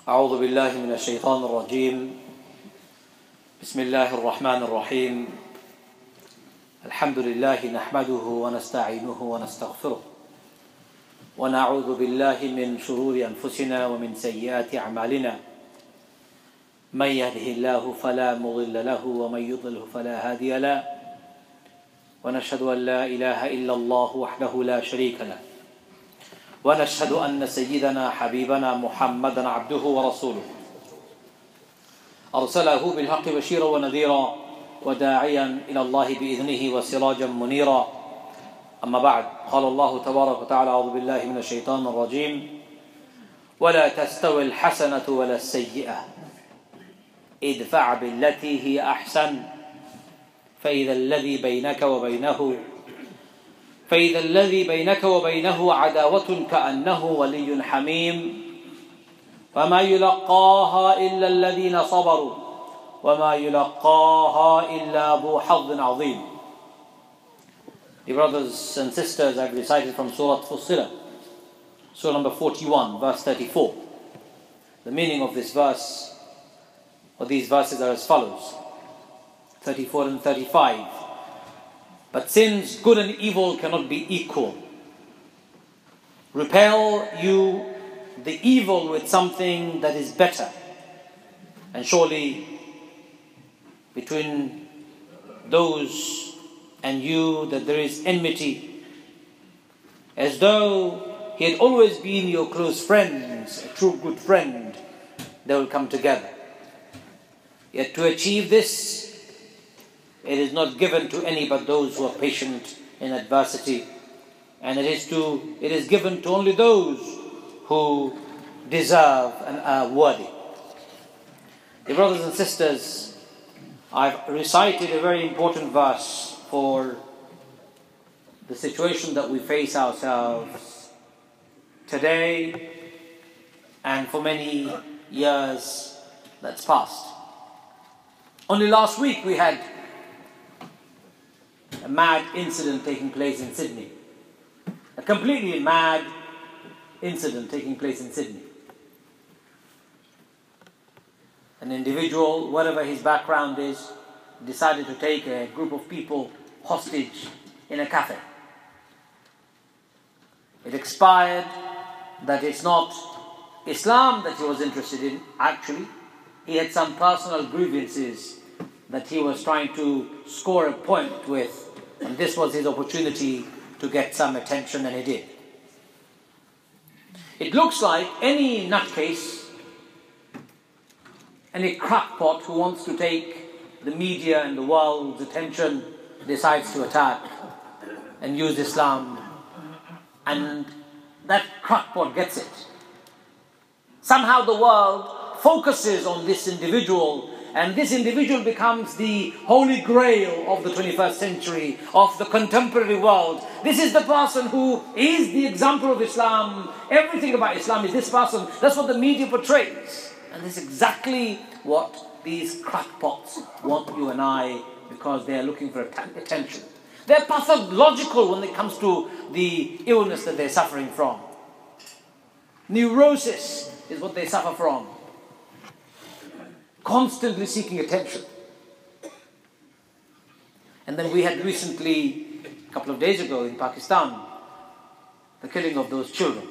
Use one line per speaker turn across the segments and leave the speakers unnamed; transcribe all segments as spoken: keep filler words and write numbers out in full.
أعوذ بالله من الشيطان الرجيم. بسم الله الرحمن الرحيم. الحمد لله نحمده ونستعينه ونستغفره ونعوذ بالله من شرور أنفسنا ومن سيئات أعمالنا. من يهده الله فلا مضل له ومن يضلل فلا هادي له، ونشهد أن لا إله إلا الله وحده لا شريك له، ونشهد أن سيدنا حبيبنا محمدا عبده ورسوله أرسله بالحق بشيرا ونذيرا وداعيا إلى الله بإذنه وسراجا منيرا. أما بعد، قال الله تبارك وتعالى: أعوذ بالله من الشيطان الرجيم. ولا تستوي الحسنة ولا السيئة ادفع بالتي هي أحسن فإذا الذي بينك وبينه فإذا الذي بينك وبينه عداوة كأنه ولي حميم وما يلقاها إلا الذين صبروا وما يلقاها إلا ذو حظ عظيم. Dear brothers and sisters, I've recited from Surah Fussilat, Surah number forty-one, verse thirty-four. The meaning of this verse, or these verses, are as follows: thirty-four and thirty-five. But since good and evil cannot be equal, repel you the evil with something that is better. And surely between those and you that there is enmity, as though he had always been your close friends, a true good friend, they will come together. Yet to achieve this, it is not given to any but those who are patient in adversity, and it is to it is given to only those who deserve and are worthy. Dear brothers and sisters, I've recited a very important verse for the situation that we face ourselves today and for many years that's passed. Only last week we had a mad incident taking place in Sydney. A completely mad incident taking place in Sydney. An individual, whatever his background is, decided to take a group of people hostage in a cafe. It expired that it's not Islam that he was interested in. Actually, he had some personal grievances that he was trying to score a point with, and this was his opportunity to get some attention, and he did. It looks like any nutcase, any crackpot who wants to take the media and the world's attention decides to attack and use Islam, and that crackpot gets it. Somehow the world focuses on this individual, and this individual becomes the holy grail of the twenty-first century, of the contemporary world. This is the person who is the example of Islam. Everything about Islam is this person. That's what the media portrays. And this is exactly what these crackpots want you and I, because they are looking for attention. They're pathological when it comes to the illness that they're suffering from. Neurosis is what they suffer from. Constantly seeking attention. And then we had recently, a couple of days ago in Pakistan, the killing of those children.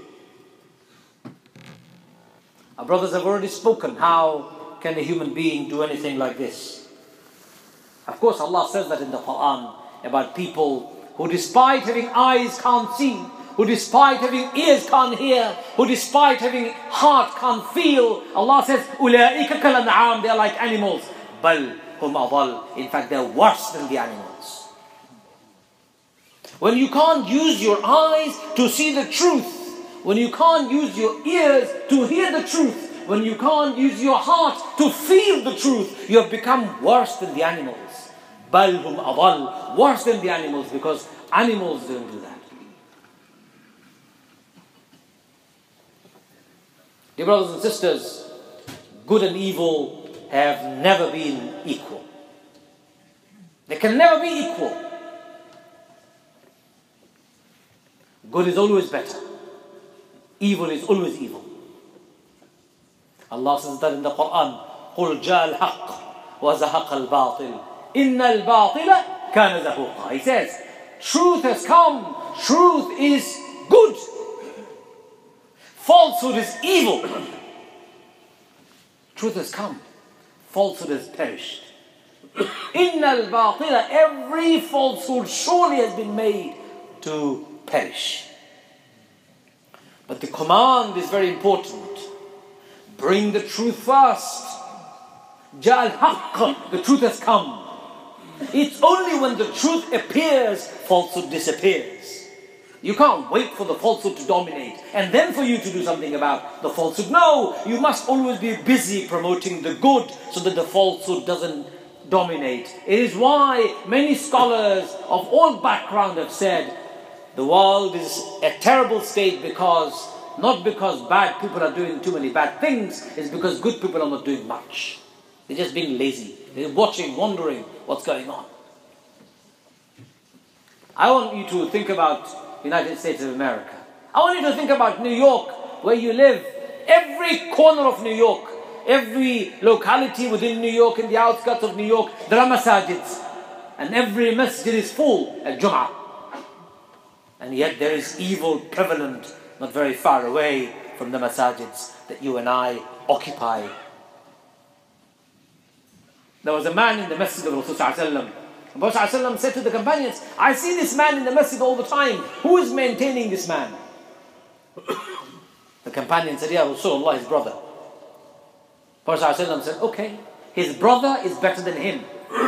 Our brothers have already spoken. How can a human being do anything like this? Of course, Allah says that in the Quran about people who, despite having eyes, can't see, who despite having ears can't hear, who despite having heart can't feel. Allah says, أُولَٰئِكَ كَالْأَنْعَامِ, they are like animals. بَلْ هُمْ أَضَلُّ, in fact, they are worse than the animals. When you can't use your eyes to see the truth, when you can't use your ears to hear the truth, when you can't use your heart to feel the truth, you have become worse than the animals. بَلْ هُمْ أَضَلُّ, worse than the animals, because animals don't do that. Dear brothers and sisters, good and evil have never been equal. They can never be equal. Good is always better. Evil is always evil. Allah says that in the Quran. قُلْ جَاءَ الْحَقِّ وَزَهَقَ الْبَاطِلِ إِنَّ الْبَاطِلَ كَانَ زَهُوقًا. He says, truth has come. Truth is good. Falsehood is evil. Truth has come. Falsehood has perished. إِنَّ الْبَاطِلَ. Every falsehood surely has been made to perish. But the command is very important. Bring the truth first. جَاءَ الْحَقِّ. The truth has come. It's only when the truth appears, falsehood disappears. You can't wait for the falsehood to dominate and then for you to do something about the falsehood. No, you must always be busy promoting the good so that the falsehood doesn't dominate. It is why many scholars of all background have said the world is a terrible state because, not because bad people are doing too many bad things, it's because good people are not doing much. They're just being lazy. They're watching, wondering what's going on. I want you to think about United States of America. I want you to think about New York, where you live. Every corner of New York, every locality within New York, in the outskirts of New York, there are masajids. And every masjid is full at Jum'ah. And yet there is evil prevalent, not very far away from the masajids that you and I occupy. There was a man in the masjid of Rasulullah. The Prophet said to the companions, I see this man in the masjid all the time. Who is maintaining this man? The companion said, Ya Rasulullah, his brother. The Prophet said, okay, his brother is better than him.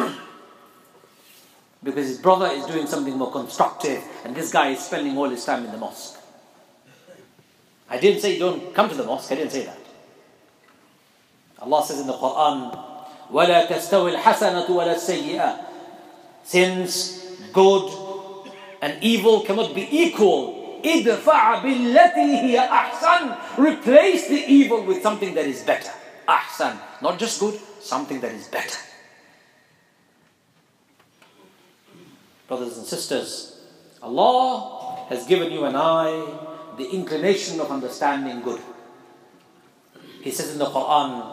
Because his brother is doing something more constructive and this guy is spending all his time in the mosque. I didn't say you don't come to the mosque. I didn't say that. Allah says in the Quran, وَلَا تَسْتَوِي الْحَسَنَةُ وَلَا السَّيِّئَةُ. Since good and evil cannot be equal, إِدْفَعْ بِالَّتِي هِيَ أَحْسَنُ. Replace the evil with something that is better. Ahsan. Not just good, something that is better. Brothers and sisters, Allah has given you and I the inclination of understanding good. He says in the Quran,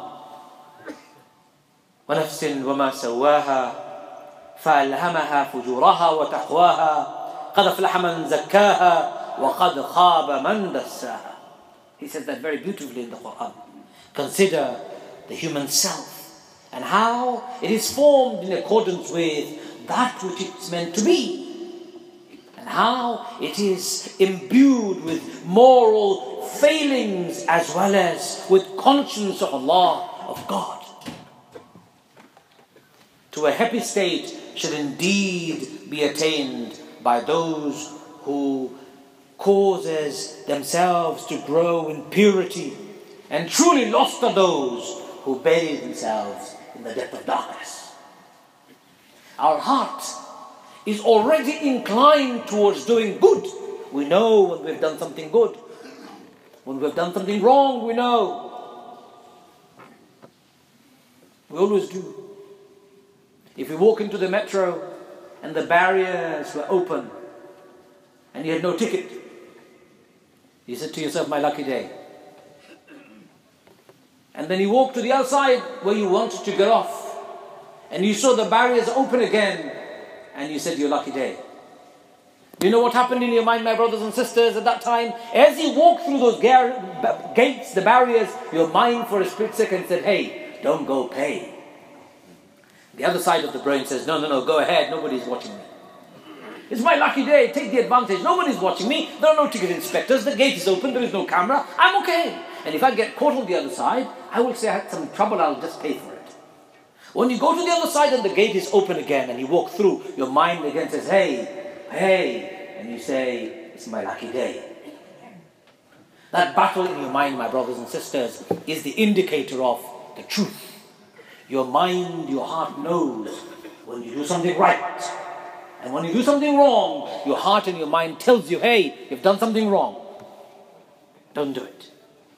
وَنَفْسٍ وَمَا سَوَّاهَا فَأَلْهَمَهَا فُجُورَهَا وَتَقْوَاهَا قَدْ أَفْلَحَ مَنْ زَكَّاهَا وَقَدْ خَابَ مَنْ دَسَّاهَا. He says that very beautifully in the Quran. Consider the human self and how it is formed in accordance with that which it's meant to be, and how it is imbued with moral failings as well as with conscience of Allah, of God. To a happy state should indeed be attained by those who causes themselves to grow in purity, and truly lost are those who bury themselves in the depth of darkness. Our heart is already inclined towards doing good. We know when we've done something good. When we've done something wrong, we know. We always do. If you walk into the metro and the barriers were open and you had no ticket, you said to yourself, my lucky day. And then you walk to the other side where you wanted to get off and you saw the barriers open again and you said, your lucky day. Do you know what happened in your mind, my brothers and sisters, at that time? As you walked through those gar- gates, the barriers, your mind for a split second said, hey, don't go pay. The other side of the brain says, no, no, no, go ahead, nobody's watching me. It's my lucky day, take the advantage. Nobody's watching me, there are no ticket inspectors, the gate is open, there is no camera, I'm okay. And if I get caught on the other side, I will say I had some trouble, I'll just pay for it. When you go to the other side and the gate is open again and you walk through, your mind again says, hey, hey, and you say, it's my lucky day. That battle in your mind, my brothers and sisters, is the indicator of the truth. Your mind, your heart knows when you do something right. And when you do something wrong, your heart and your mind tells you, hey, you've done something wrong. Don't do it.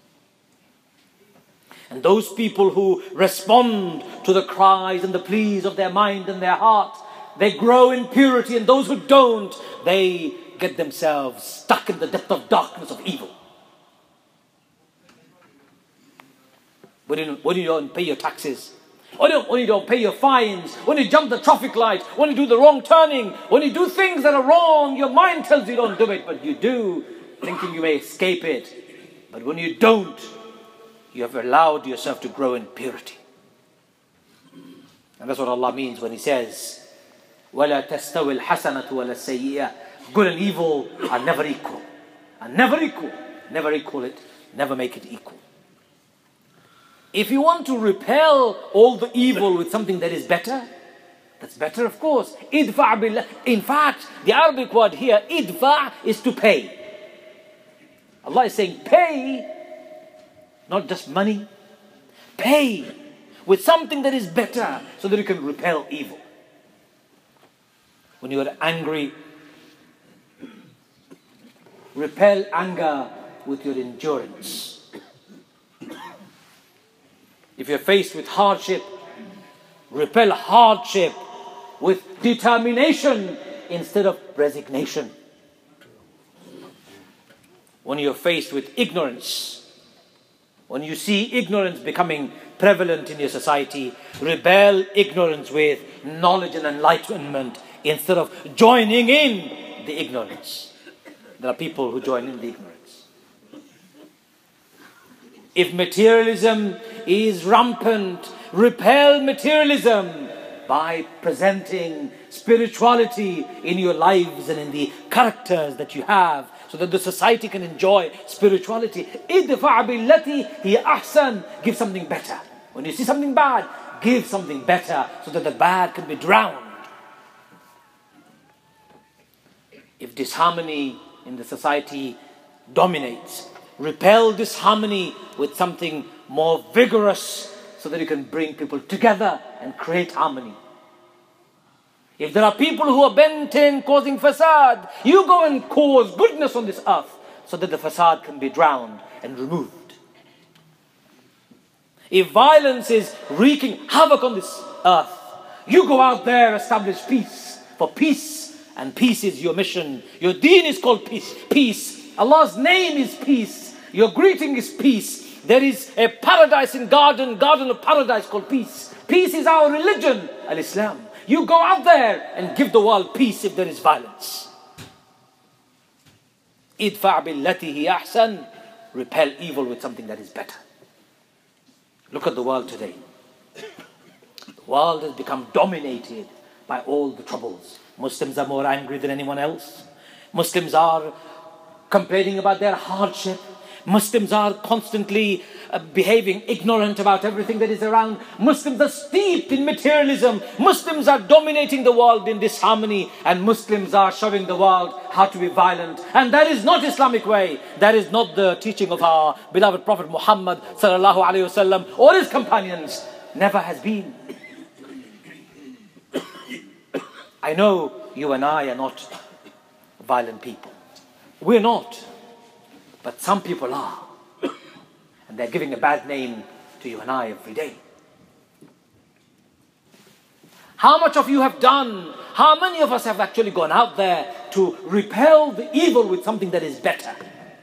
And those people who respond to the cries and the pleas of their mind and their heart, they grow in purity. And those who don't, they get themselves stuck in the depth of darkness of evil. when you, when you don't pay your taxes, when you, when you don't pay your fines, when you jump the traffic light, when you do the wrong turning, when you do things that are wrong, your mind tells you don't do it, but you do, thinking you may escape it. But when you don't, you have allowed yourself to grow in purity. And that's what Allah means when He says, وَلَا تَسْتَوِ الْحَسَنَةُ وَلَا السَّيِّئَةُ. Good and evil are never equal. Are never equal. Never equal it. Never make it equal. If you want to repel all the evil with something that is better, that's better, of course. idfa' billah. In fact, the Arabic word here, idfa', is to pay. Allah is saying, pay, not just money. Pay with something that is better so that you can repel evil. When you are angry, repel anger with your endurance. If you're faced with hardship, repel hardship with determination instead of resignation. When you're faced with ignorance, when you see ignorance becoming prevalent in your society, repel ignorance with knowledge and enlightenment instead of joining in the ignorance. There are people who join in the ignorance. If materialism is rampant, repel materialism by presenting spirituality in your lives and in the characters that you have, so that the society can enjoy spirituality. idfa' billati hiya ahsan. Give something better. When you see something bad, give something better so that the bad can be drowned. If disharmony in the society dominates, repel disharmony with something more vigorous so that you can bring people together and create harmony. If there are people who are bent in causing fasad, you go and cause goodness on this earth so that the fasad can be drowned and removed. If violence is wreaking havoc on this earth, you go out there, establish peace. For peace, and peace is your mission. Your deen is called peace. Peace. Allah's name is peace. Your greeting is peace. There is a paradise in garden, garden of paradise called peace. Peace is our religion, al-Islam. You go out there and give the world peace if there is violence. idfa' billati hiya ahsan. Repel evil with something that is better. Look at the world today. The world has become dominated by all the troubles. Muslims are more angry than anyone else. Muslims are complaining about their hardship. Muslims are constantly uh, behaving ignorant about everything that is around. Muslims are steeped in materialism. Muslims are dominating the world in disharmony. And Muslims are showing the world how to be violent. And that is not Islamic way. That is not the teaching of our beloved Prophet Muhammad sallallahu alaihi wasallam or his companions. Never has been. I know you and I are not violent people. We're not. But some people are. And they're giving a bad name to you and I every day. How much of you have done? How many of us have actually gone out there to repel the evil with something that is better?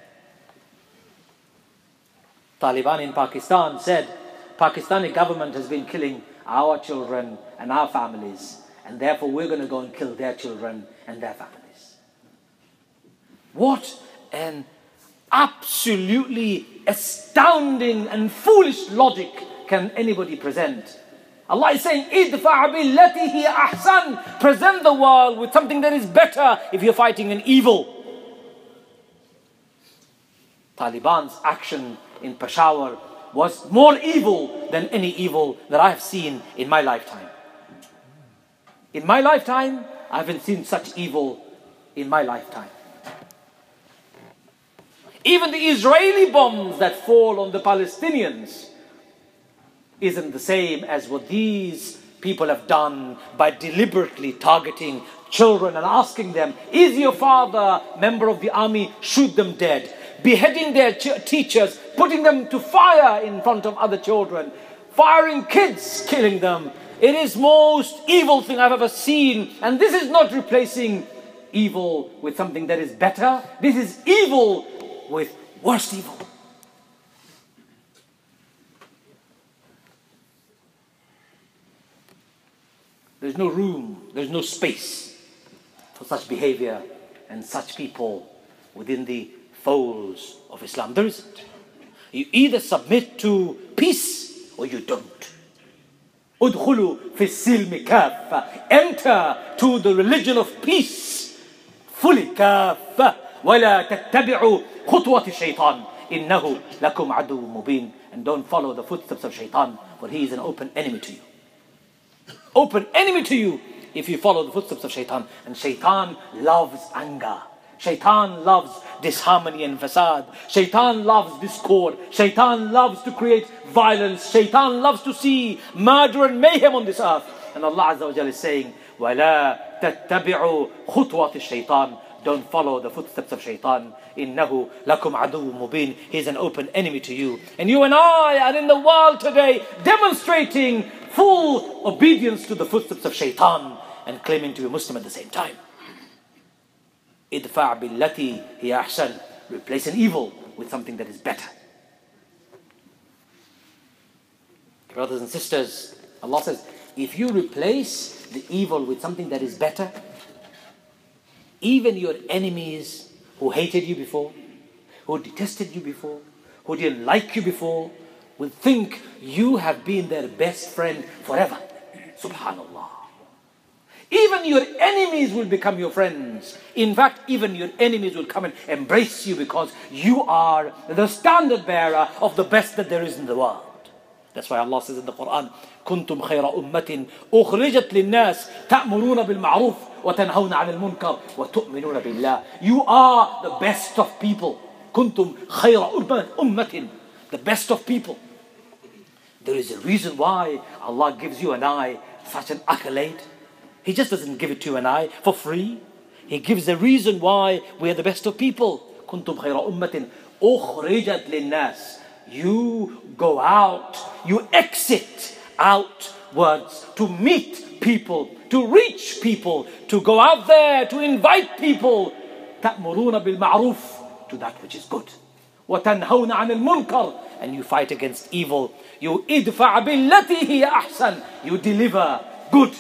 Taliban in Pakistan said, Pakistani government has been killing our children and our families. And therefore we're going to go and kill their children and their families. What an absolutely astounding and foolish logic can anybody present? Allah is saying, idfa' billati hiya ahsan. Present the world with something that is better if you're fighting an evil. Taliban's action in Peshawar was more evil than any evil that I have seen in my lifetime. In my lifetime, I haven't seen such evil in my lifetime. Even the Israeli bombs that fall on the Palestinians isn't the same as what these people have done by deliberately targeting children and asking them, is your father a member of the army? Shoot them dead. Beheading their ch- teachers, putting them to fire in front of other children, firing kids, killing them. It is most evil thing I've ever seen. And this is not replacing evil with something that is better. This is evil with worst evil. There's no room, there's no space for such behavior and such people within the folds of Islam. There isn't. You either submit to peace or you don't. Udkhulu fi silmi kaffa. Enter to the religion of peace fully. Kaffa. ولا تتبعوا خطوات الشيطان إنه لكم عدو مبين. And don't follow the footsteps of Shaitan, for he is an open enemy to you. Open enemy to you if you follow the footsteps of Shaitan. And Shaitan loves anger. Shaitan loves disharmony and fasad. Shaitan loves discord. Shaitan loves to create violence. Shaitan loves to see murder and mayhem on this earth. And Allah Azza wa Jalla is saying, وَلَا تَتَّبِعُوا خُطْوَاتِ الشَّيْطَانِ. Don't follow the footsteps of Shaitan. إِنَّهُ لَكُمْ عَدُوٌّ مُبِينٌ. He is an open enemy to you. And you and I are in the world today demonstrating full obedience to the footsteps of Shaitan and claiming to be Muslim at the same time. إِدْفَعْ بِالَّتِي هِيَ أَحْسَنُ. Replace an evil with something that is better. Brothers and sisters, Allah says, if you replace the evil with something that is better, even your enemies who hated you before, who detested you before, who didn't like you before, will think you have been their best friend forever. Subhanallah. Even your enemies will become your friends. In fact, even your enemies will come and embrace you because you are the standard bearer of the best that there is in the world. That's why Allah says in the Quran, كنتم خير أمة أخرجت للناس تأمرون بالمعروف وتنهون عن المنكر وتؤمنون بالله. You are the best of people. كنتم خير أمة. The best of people. There is a reason why Allah gives you and I such an accolade. He just doesn't give it to you and I for free. He gives a reason why we are the best of people. كنتم خير أمة أخرجت للناس. You go out, you exit outwards to meet people, to reach people, to go out there, to invite people. تأمرون بالمعروف, to that which is good. وتنهون عن المنكر, and you fight against evil. You idfa' billati hiya ahsan, you deliver good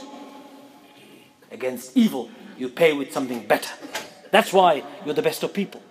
against evil. You pay with something better. That's why you're the best of people.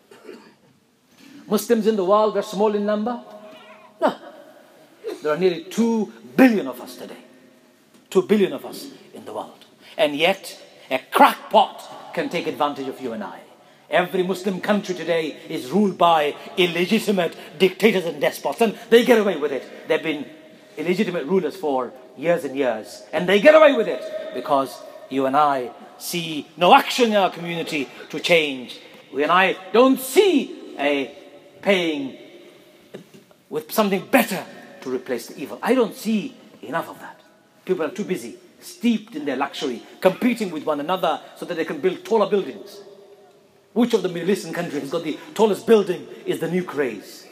Muslims in the world are small in number? No. There are nearly two billion of us today. Two billion of us in the world. And yet, a crackpot can take advantage of you and I. Every Muslim country today is ruled by illegitimate dictators and despots. And they get away with it. They've been illegitimate rulers for years and years. And they get away with it because you and I see no action in our community to change. We and I don't see a paying with something better to replace the evil. I don't see enough of that. People are too busy, steeped in their luxury, competing with one another so that they can build taller buildings. Which of the Middle Eastern countries has got the tallest building is the new craze.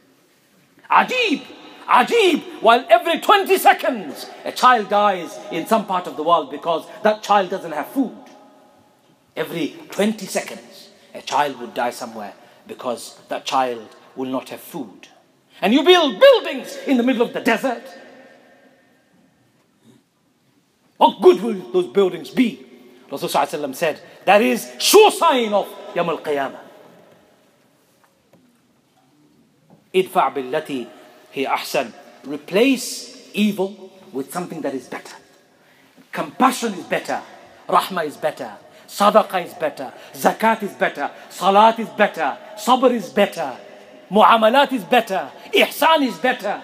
Ajib! Ajib! While every twenty seconds a child dies in some part of the world because that child doesn't have food. Every twenty seconds a child would die somewhere because that child will not have food. And you build buildings in the middle of the desert. What good will those buildings be? Rasulullah said, that is sure sign of Yawm al-Qiyamah. Idfa' billati hiya ahsan. Replace evil with something that is better. Compassion is better. Rahmah is better. Sadaqah is better. Zakat is better. Salat is better. Sabr is better. Muamalat is better. Ihsan is better.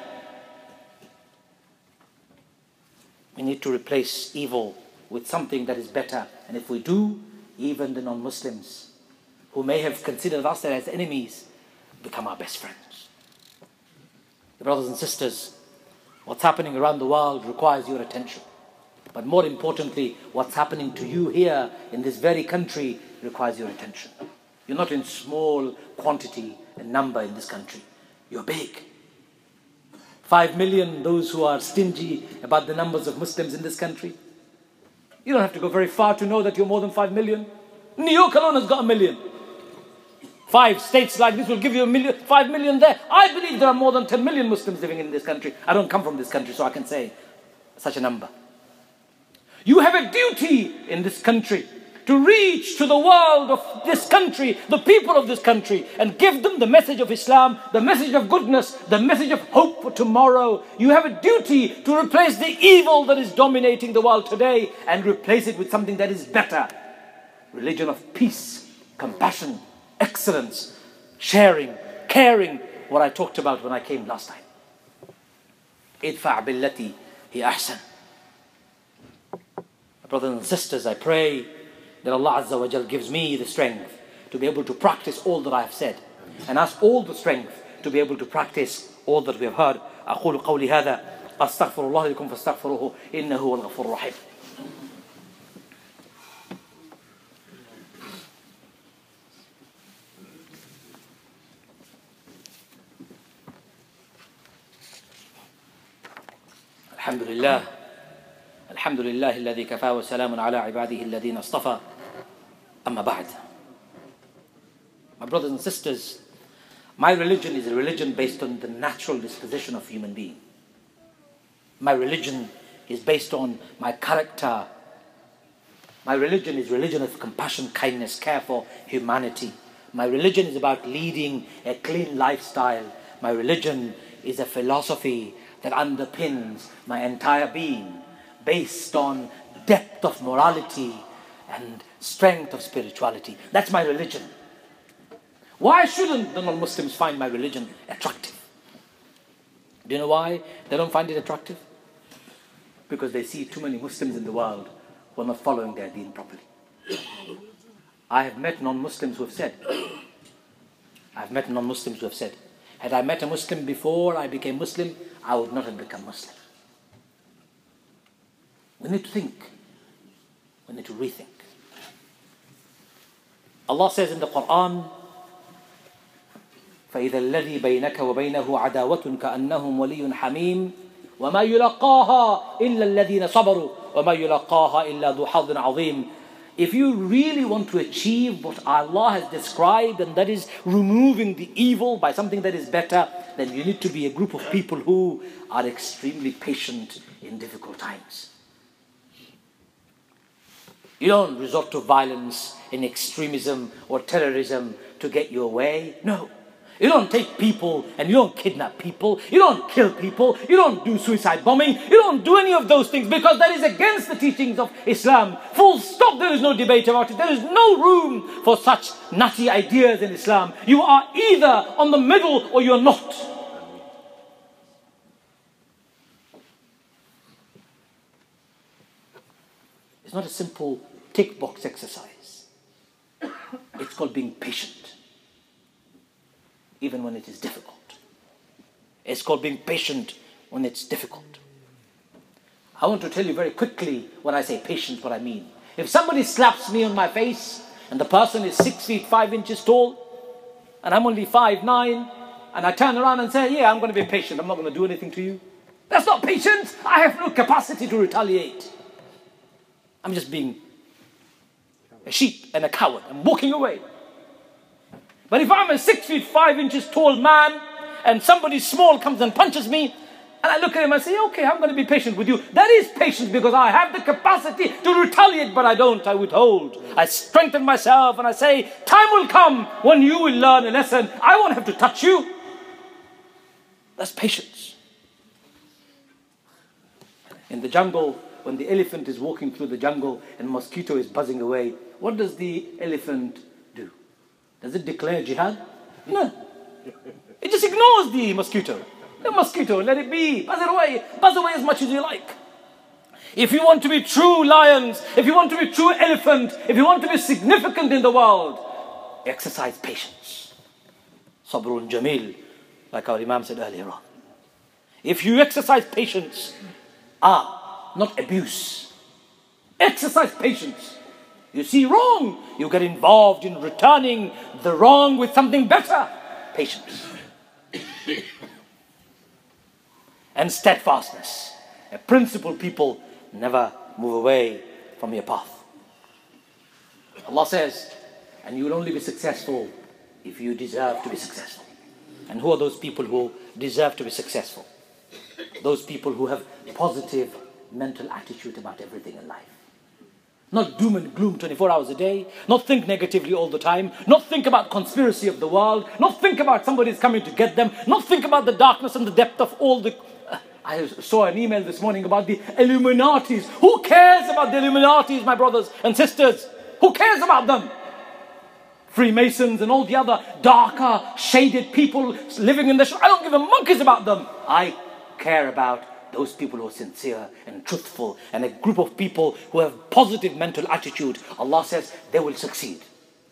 We need to replace evil with something that is better. And if we do, even the non-Muslims who may have considered us as enemies become our best friends. Brothers and sisters, what's happening around the world requires your attention. But more importantly, what's happening to you here in this very country requires your attention. You're not in small quantity and number in this country. You're big. Five million, those who are stingy about the numbers of Muslims in this country. You don't have to go very far to know that you're more than five million. New York alone has got a million. Five states like this will give you a million, five million there. I believe there are more than ten million Muslims living in this country. I don't come from this country, so I can say such a number. You have a duty in this country to reach to the world of this country, the people of this country, and give them the message of Islam, the message of goodness, the message of hope for tomorrow. You have a duty to replace the evil that is dominating the world today and replace it with something that is better. Religion of peace, compassion, excellence, sharing, caring, what I talked about when I came last time. Idfa' billati hi ahsan. Brothers and sisters, I pray that Allah Azza wa Jal gives me the strength to be able to practice all that I have said, and ask all the strength to be able to practice all that we have heard. أقول قولي هذا أستغفر الله لكم فاستغفروه إنه هو الغفور الرحيم. الحمد لله الحمد لله الذي كفى وسلام على عباده الذين اصطفى أما بعد. My brothers and sisters, my religion is a religion based on the natural disposition of human being. My religion is based on my character. My religion is religion of compassion, kindness, care for humanity. My religion is about leading a clean lifestyle. My religion is a philosophy that underpins my entire being, based on depth of morality and strength of spirituality. That's my religion. Why shouldn't the non-Muslims find my religion attractive? Do you know why they don't find it attractive? Because they see too many Muslims in the world who are not following their deen properly. I have met non-Muslims who have said, I've met non-Muslims who have said, had I met a Muslim before I became Muslim, I would not have become Muslim. We need to think. We need to rethink. Allah says in the Quran, فَإِذَا الَّذِي بَيْنَكَ وَبَيْنَهُ عَدَاوَةٌ كَأَنَّهُمْ وَلِيٌّ حَمِيمٌ وَمَا يُلَقَّاهَا إِلَّا الَّذِينَ صَبَرُوا وَمَا يُلَقَّاهَا إِلَّا ذُو حَظٍّ عَظِيمٍ. If you really want to achieve what Allah has described, and that is removing the evil by something that is better, then you need to be a group of people who are extremely patient in difficult times. You don't resort to violence and extremism or terrorism to get your way. No. You don't take people and you don't kidnap people. You don't kill people. You don't do suicide bombing. You don't do any of those things because that is against the teachings of Islam. Full stop. There is no debate about it. There is no room for such nutty ideas in Islam. You are either on the middle or you're not. It's not a simple tick box exercise. It's called being patient. Even when it is difficult. It's called being patient when it's difficult. I want to tell you very quickly when I say patient what I mean. If somebody slaps me on my face and the person is six feet five inches tall and I'm only five nine and I turn around and say, yeah, I'm going to be patient. I'm not going to do anything to you. That's not patience. I have no capacity to retaliate. I'm just being a sheep and a coward. I'm walking away. But if I'm a six feet five inches tall man and somebody small comes and punches me and I look at him and say, okay, I'm going to be patient with you. That is patience because I have the capacity to retaliate, but I don't. I withhold. I strengthen myself and I say, time will come when you will learn a lesson. I won't have to touch you. That's patience. In the jungle, when the elephant is walking through the jungle and mosquito is buzzing away, what does the elephant do? Does it declare jihad? No. It just ignores the mosquito. The mosquito, let it be. Buzz it away. Buzz away as much as you like. If you want to be true lions, if you want to be true elephant, if you want to be significant in the world, exercise patience. Sabrun Jamil, like our Imam said earlier on. If you exercise patience, ah, not abuse. Exercise patience. You see wrong, you get involved in returning the wrong with something better. Patience. And steadfastness. A principled people never move away from your path. Allah says, and you will only be successful if you deserve to be successful. And who are those people who deserve to be successful? Those people who have positive mental attitude about everything in life. Not doom and gloom twenty-four hours a day. Not think negatively all the time. Not think about conspiracy of the world. Not think about somebody's coming to get them. Not think about the darkness and the depth of all the... Uh, I saw an email this morning about the Illuminatis. Who cares about the Illuminatis, my brothers and sisters? Who cares about them? Freemasons and all the other darker, shaded people living in the... Sh- I don't give a monkeys about them. I care about those people who are sincere and truthful, and a group of people who have positive mental attitude. Allah says they will succeed.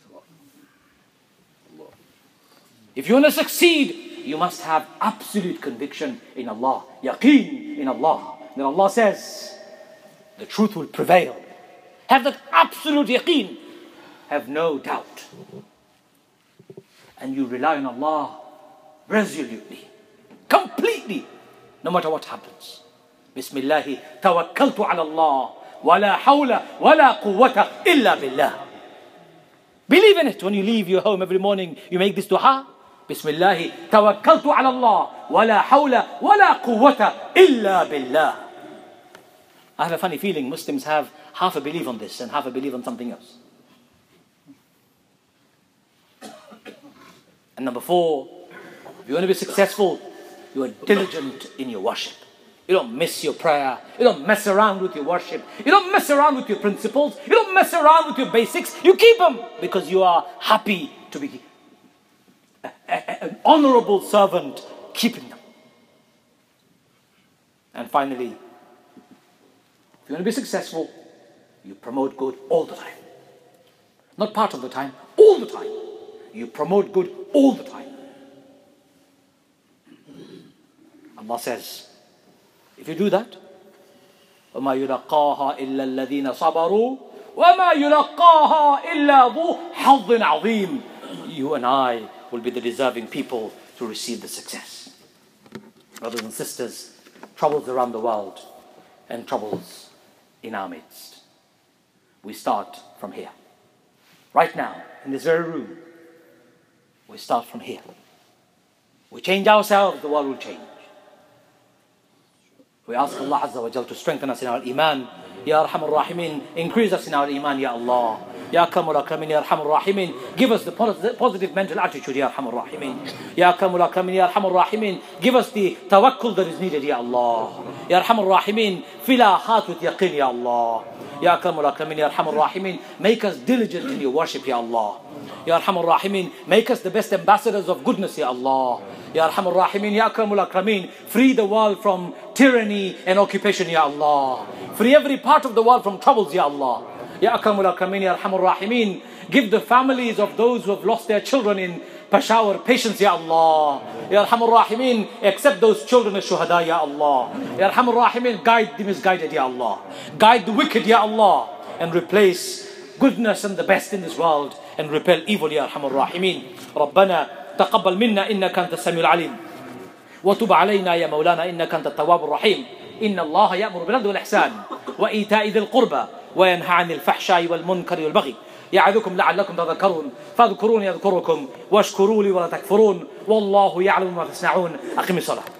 If you want to succeed, you must have absolute conviction in Allah, yaqeen in Allah. Then Allah says the truth will prevail. Have that absolute yaqeen. Have no doubt. And you rely on Allah resolutely, completely, no matter what happens. Bismillahi tawakkaltu ala Allah wa la hawla wa la quwwata illa billah. Believe in it. When you leave your home every morning, you make this dua. Bismillahi tawakkaltu ala Allah wa la hawla wa la quwwata illa billah. I have a funny feeling Muslims have half a belief on this and half a belief on something else. And number four, if you want to be successful, you are diligent in your worship. You don't miss your prayer. You don't mess around with your worship. You don't mess around with your principles. You don't mess around with your basics. You keep them because you are happy to be a, a, an honorable servant keeping them. And finally, if you want to be successful, you promote good all the time. Not part of the time, all the time. You promote good all the time. Allah says, if you do that, وَمَا يُلَقَّاهَا إِلَّا الَّذِينَ صَبَرُوا وَمَا يُلَقَّاهَا إِلَّا ذُو حَظٍّ عَظِيمٍ. You and I will be the deserving people to receive the success. Brothers and sisters, troubles around the world and troubles in our midst. We start from here. Right now, in this very room, we start from here. We change ourselves, the world will change. We ask Allah Azza wa Jal to strengthen us in our iman. Ya Arhamar Rahimin, increase us in our iman, Ya Allah. Ya Akramul Akramin, Ya Arhamar Rahimin, give us the positive mental attitude, Ya Arhamar Rahimin. Ya Akramul Akramin, Ya Arhamar Rahimin, give us the tawakkul that is needed, Ya Allah. Ya Arhamar Rahimin, fill our heart with yaqeen, Ya Allah. Ya Akramul Akramin, Ya Arhamar Rahimin, make us diligent in your worship, Ya Allah. Ya Arhamar Rahimin, make us the best ambassadors of goodness, Ya Allah. Ya Arhamar Rahimin, Ya Akramul Akramin, free the world from tyranny and occupation, Ya Allah. Free every part of the world from troubles, Ya Allah. Ya Akramul Akramin, Ya Arhamar Rahimin, give the families of those who have lost their children in Peshawar patience, Ya Allah. Ya Arhamar Rahimin, accept those children as shuhada, Ya Allah. Ya Arhamar Rahimin, guide the misguided, Ya Allah. Guide the wicked, Ya Allah. And replace goodness and the best in this world and repel evil, Ya Arhamar Rahimin. ربنا تقبل منا إنك أنت السميع العليم وتب علينا يا مولانا إنك أنت التواب الرحيم. إن الله يأمر بالعدل والإحسان وإيتاء ذي القربى وينهى عن الفحشاء والمنكر والبغي يعظكم لعلكم تذكرون فاذكروني يذكركم واشكروا لي ولا تكفرون والله يعلم ما تصنعون. أقم الصلاة.